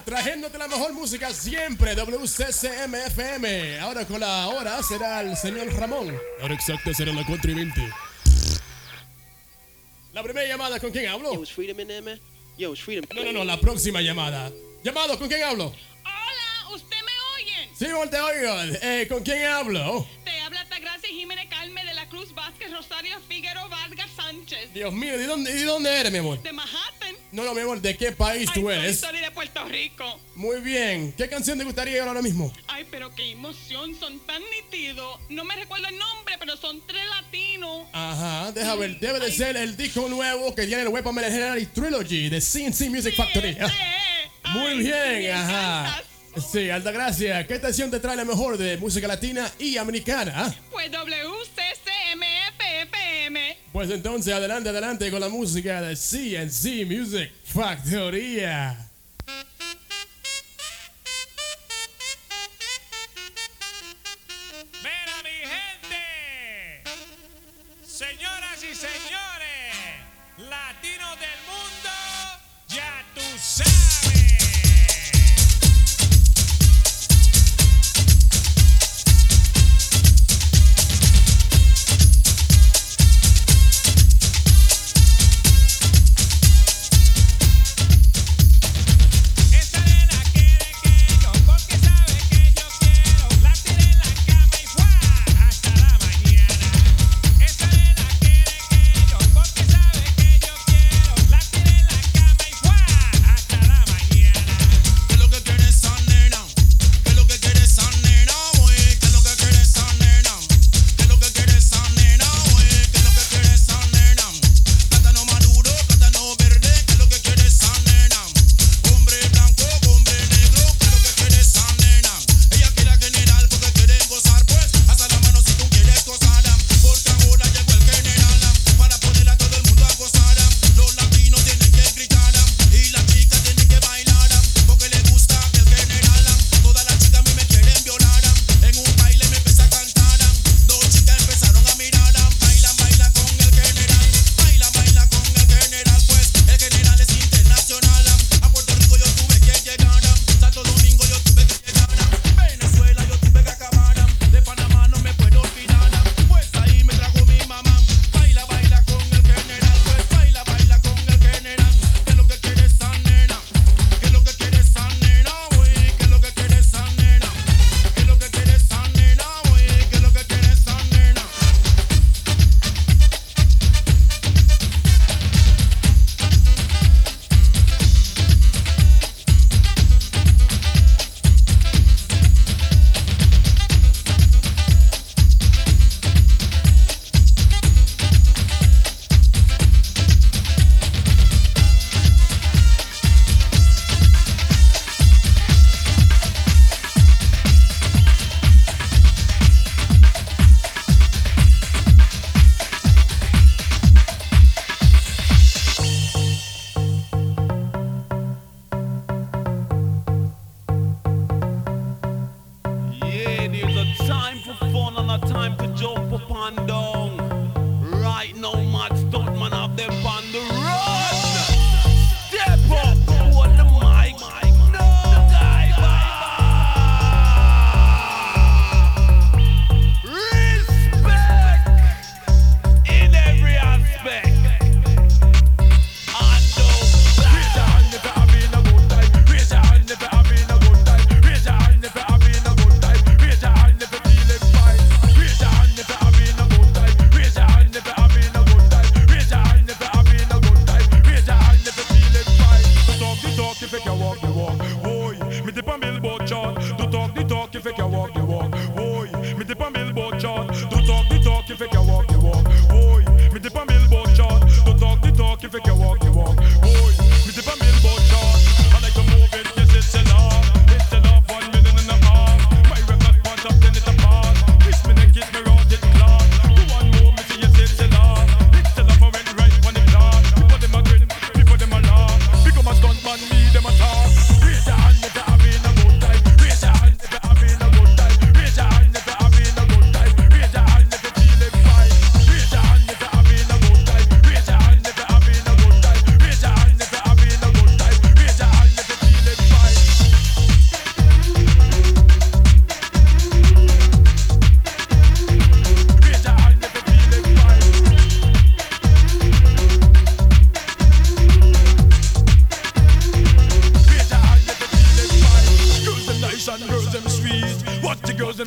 trayéndote la mejor música siempre, WCCM-FM. Ahora con la hora será el señor Ramón. La hora exacta será las 4:20. La primera llamada, ¿con quién hablo? Yo, is Freedom in there, man? Yo, is Freedom. No, la próxima llamada. Llamado, ¿con quién hablo? Hola, ¿usted me oyen? Sí, te oigo. ¿Con quién hablo? Te habla Tagracia Jiménez Calme de la Cruz Vázquez Rosario Figueroa Vargas Sánchez. Dios mío, ¿de dónde eres, mi amor? De Manhattan. No, mi amor, ¿de qué país tú eres? Soy de Puerto Rico. Muy bien. ¿Qué canción te gustaría ahora mismo? Ay, pero qué emoción, son tan nítidos. No me recuerdo el nombre, pero son 3 latinos. Ajá, deja ver. Debe de ser el disco nuevo que tiene el Weapon Mercenary Trilogy de CNC Music Factory. Muy bien, ajá. Sí, Altagracia, ¿qué estación te trae la mejor de música latina y americana? Pues WCCMFFM. Pues entonces, adelante con la música de CNC Music Factoría. Mira, mi gente, señoras y señores, latinos del mundo, ya tú sabes.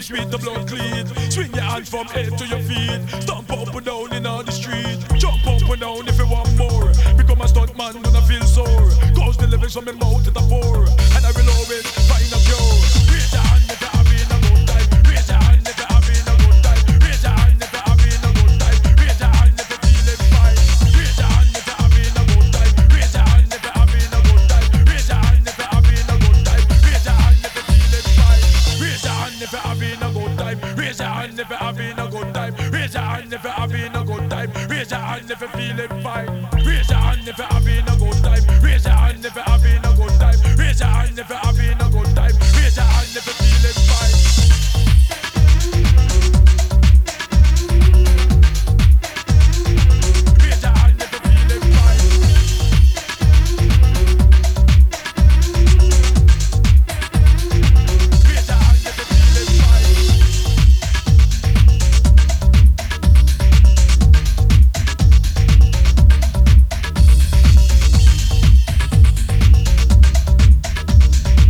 sweet, the blood clean. Swing your hand from head to your feet. Stomp up and down in all the street. Jump up and down if you want more. Become a stunt man when I feel sore. Cause the lyrics from my mouth to the pour. And I will always find a cure. Raise your hand if you're having a good time. Raise your hand if you're having a good time. Raise your hand if you're having a good time. Raise your hand if you're feeling fine. Raise your hand if you're having a good time. Raise your hand if you're having a good time. Raise your hand if you're having a good time. Raise your hand if you're feeling fine. Raise your hand if you're having a good time. Raise your hand if you're having a good time. Raise your hand if you're having a good time. Raise your hand if you're feeling fine. Raise your hand if you're having a good time. Raise your hand if you're having a good time. Raise your hand if you're having a good time. Raise your hand if you're feeling fine. Raise your hand if you're feeling fine. Raise your hand if you're feeling fine.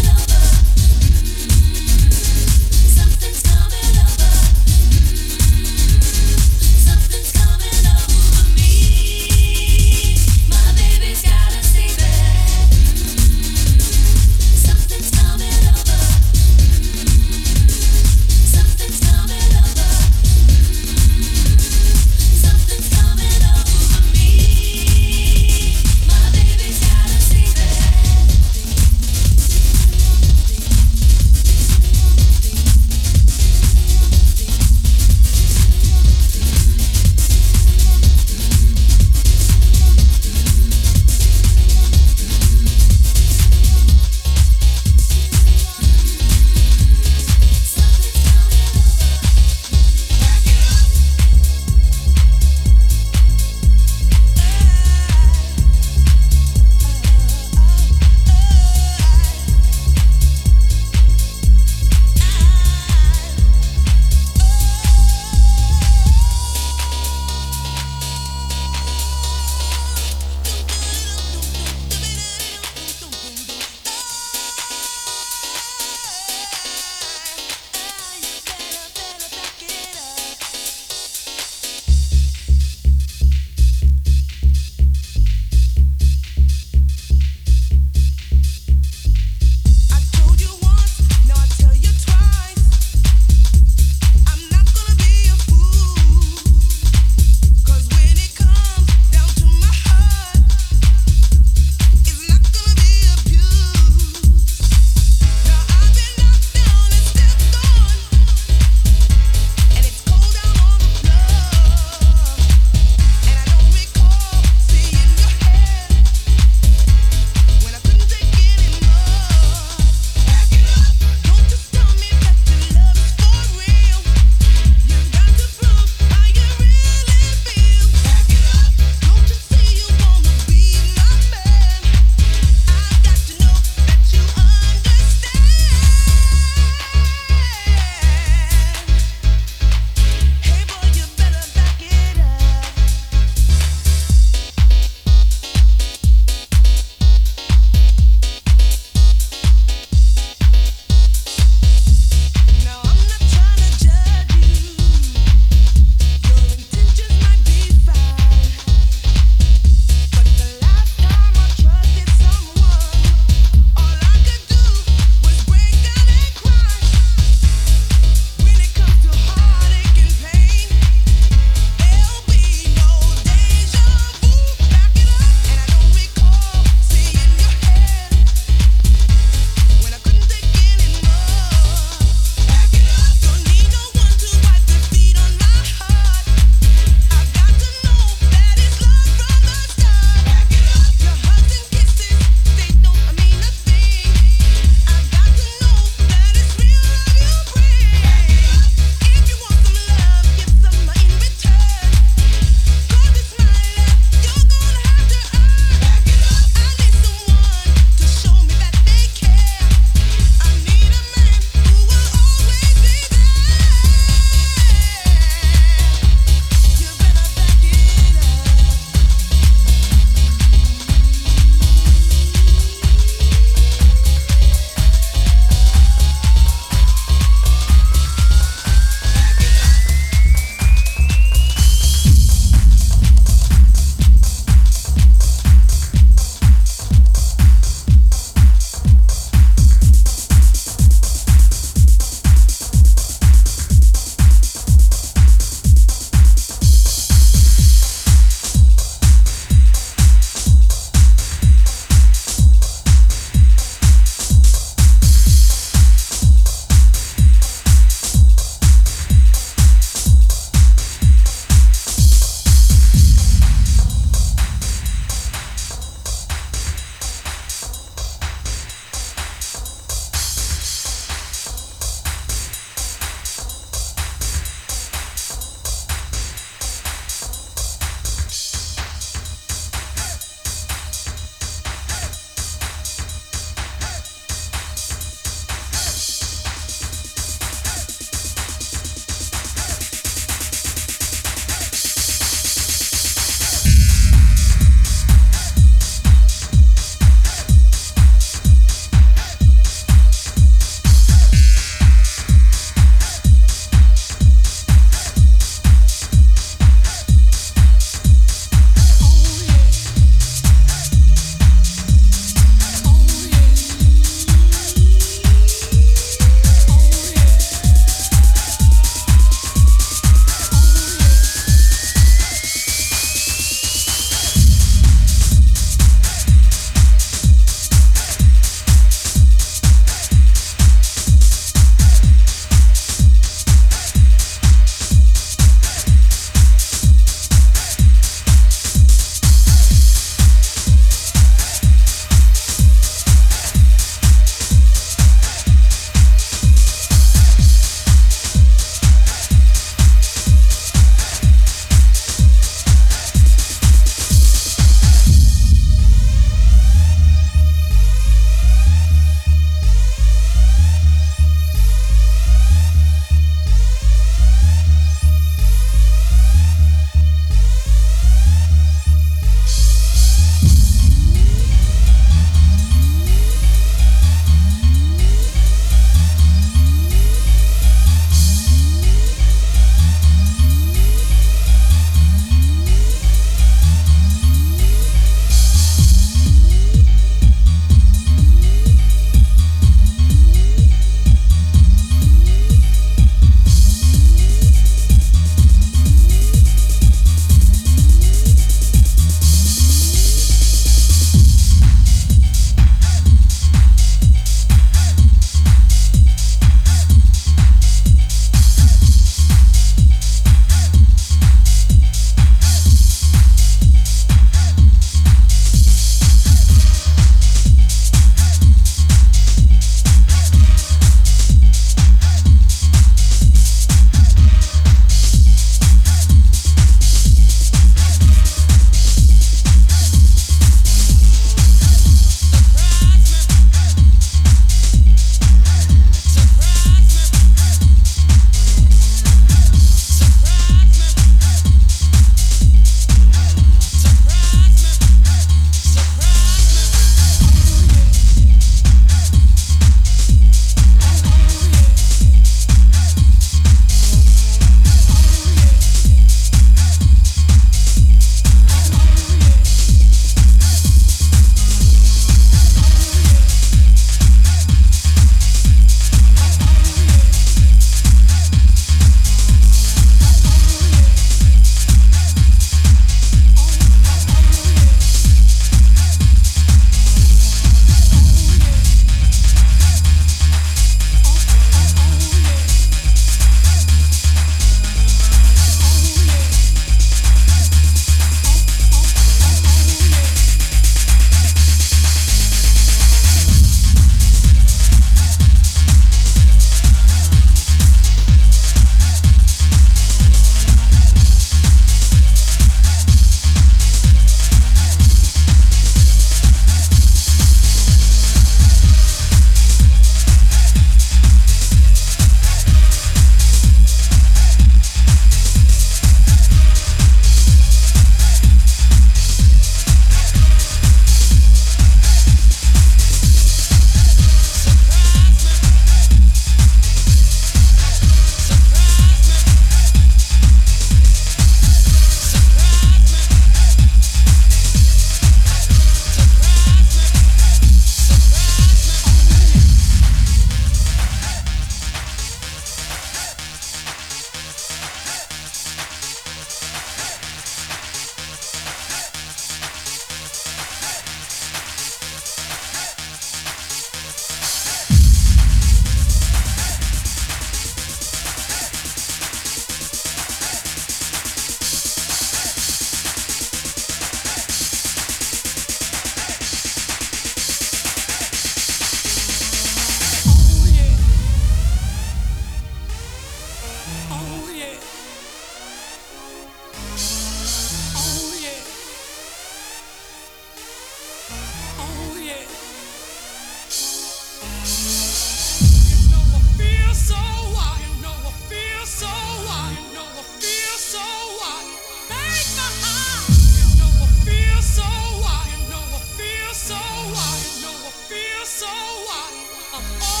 So what? I'm